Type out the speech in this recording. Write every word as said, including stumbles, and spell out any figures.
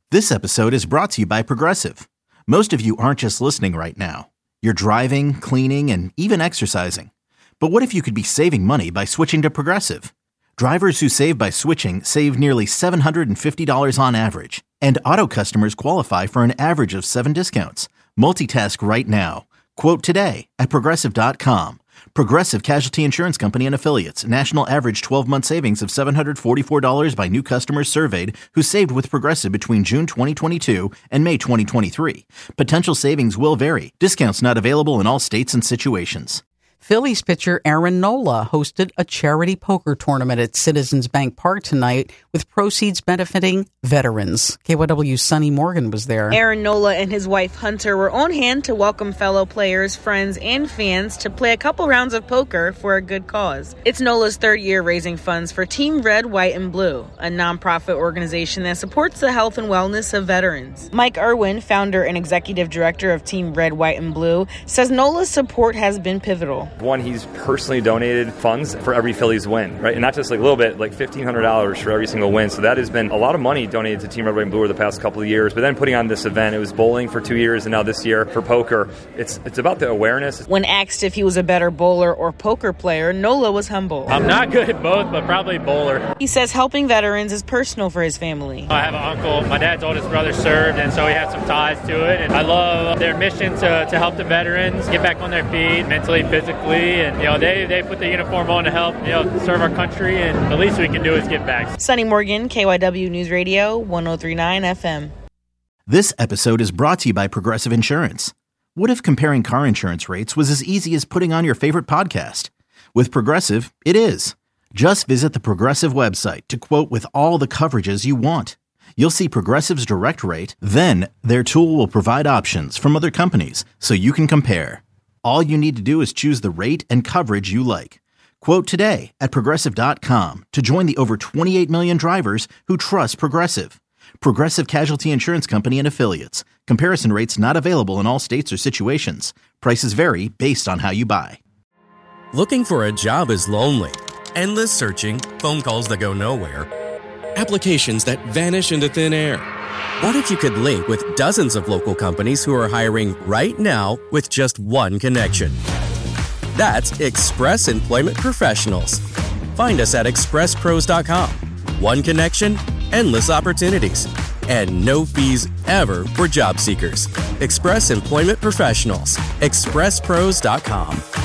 This episode is brought to you by Progressive. Most of you aren't just listening right now. You're driving, cleaning, and even exercising. But what if you could be saving money by switching to Progressive? Drivers who save by switching save nearly seven hundred fifty dollars on average. And auto customers qualify for an average of seven discounts. Multitask right now. Quote today at Progressive dot com. Progressive Casualty Insurance Company and Affiliates. National average twelve-month savings of seven hundred forty-four dollars by new customers surveyed who saved with Progressive between June twenty twenty-two and May twenty twenty-three. Potential savings will vary. Discounts not available in all states and situations. Phillies pitcher Aaron Nola hosted a charity poker tournament at Citizens Bank Park tonight with proceeds benefiting veterans. K Y W's Sonny Morgan was there. Aaron Nola and his wife Hunter were on hand to welcome fellow players, friends, and fans to play a couple rounds of poker for a good cause. It's Nola's third year raising funds for Team Red, White, and Blue, a nonprofit organization that supports the health and wellness of veterans. Mike Irwin, founder and executive director of Team Red, White, and Blue, says Nola's support has been pivotal. One, he's personally donated funds for every Phillies win, right? And not just like a little bit, like fifteen hundred dollars for every single win. So that has been a lot of money donated to Team Red, White, and Blue over the past couple of years. But then putting on this event, it was bowling for two years and now this year for poker. It's it's about the awareness. When asked if he was a better bowler or poker player, Nola was humble. I'm not good at both, but probably bowler. He says helping veterans is personal for his family. I have an uncle. My dad's oldest brother served, and so we have some ties to it. And I love their mission to, to help the veterans get back on their feet mentally, physically, and you know they, they put the uniform on to help you know serve our country, and the least we can do is give back. Sonny Morgan, K Y W News Radio, one oh three point nine F M. This episode is brought to you by Progressive Insurance. What if comparing car insurance rates was as easy as putting on your favorite podcast? With Progressive, it is. Just visit the Progressive website to quote with all the coverages you want. You'll see Progressive's direct rate, then their tool will provide options from other companies so you can compare. All you need to do is choose the rate and coverage you like. Quote today at Progressive dot com to join the over twenty-eight million drivers who trust Progressive. Progressive Casualty Insurance Company and Affiliates. Comparison rates not available in all states or situations. Prices vary based on how you buy. Looking for a job is lonely. Endless searching, phone calls that go nowhere, applications that vanish into thin air. What if you could link with dozens of local companies who are hiring right now with just one connection? That's Express Employment Professionals. Find us at express pros dot com. One connection, endless opportunities, and no fees ever for job seekers. Express Employment Professionals. express pros dot com.